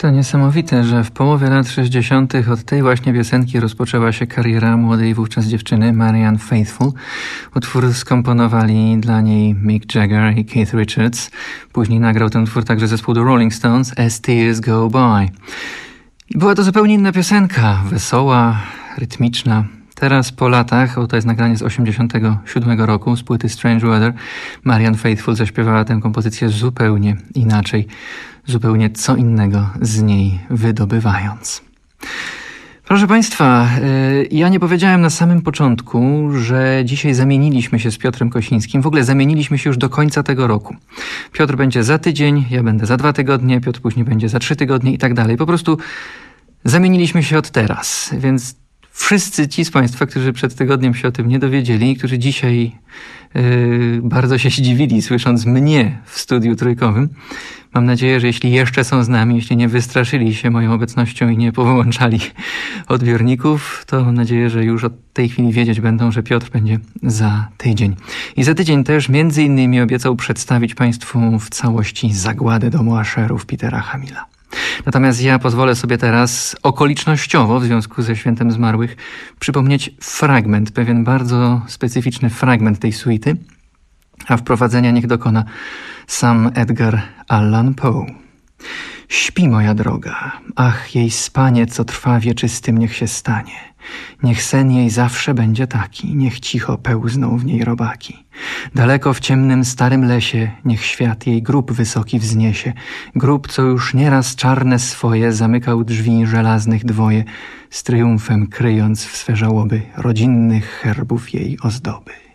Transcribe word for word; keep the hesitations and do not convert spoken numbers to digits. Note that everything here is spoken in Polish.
To niesamowite, że w połowie lat sześćdziesiątych od tej właśnie piosenki rozpoczęła się kariera młodej wówczas dziewczyny Marianne Faithfull. Utwór skomponowali dla niej Mick Jagger i Keith Richards. Później nagrał ten utwór także zespół The Rolling Stones, As Tears Go By. I była to zupełnie inna piosenka, wesoła, rytmiczna. Teraz po latach, bo to jest nagranie z osiemdziesiątego siódmego roku, z płyty Strange Weather, Marianne Faithfull zaśpiewała tę kompozycję zupełnie inaczej, zupełnie co innego z niej wydobywając. Proszę Państwa, ja nie powiedziałem na samym początku, że dzisiaj zamieniliśmy się z Piotrem Kosińskim. W ogóle zamieniliśmy się już do końca tego roku. Piotr będzie za tydzień, ja będę za dwa tygodnie, Piotr później będzie za trzy tygodnie i tak dalej. Po prostu zamieniliśmy się od teraz, więc wszyscy ci z Państwa, którzy przed tygodniem się o tym nie dowiedzieli, którzy dzisiaj yy, bardzo się zdziwili, słysząc mnie w studiu trójkowym, mam nadzieję, że jeśli jeszcze są z nami, jeśli nie wystraszyli się moją obecnością i nie powyłączali odbiorników, to mam nadzieję, że już od tej chwili wiedzieć będą, że Piotr będzie za tydzień. I za tydzień też między innymi obiecał przedstawić Państwu w całości Zagładę domu Asherów Petera Hamilla. Natomiast ja pozwolę sobie teraz okolicznościowo, w związku ze Świętem Zmarłych, przypomnieć fragment, pewien bardzo specyficzny fragment tej suity, a wprowadzenia niech dokona sam Edgar Allan Poe. Śpi moja droga, ach jej spanie, co trwa wieczystym, niech się stanie. Niech sen jej zawsze będzie taki, niech cicho pełzną w niej robaki. Daleko w ciemnym starym lesie, niech świat jej grób wysoki wzniesie. Grób, co już nieraz czarne swoje zamykał drzwi żelaznych dwoje, z triumfem kryjąc w swe żałoby rodzinnych herbów jej ozdoby.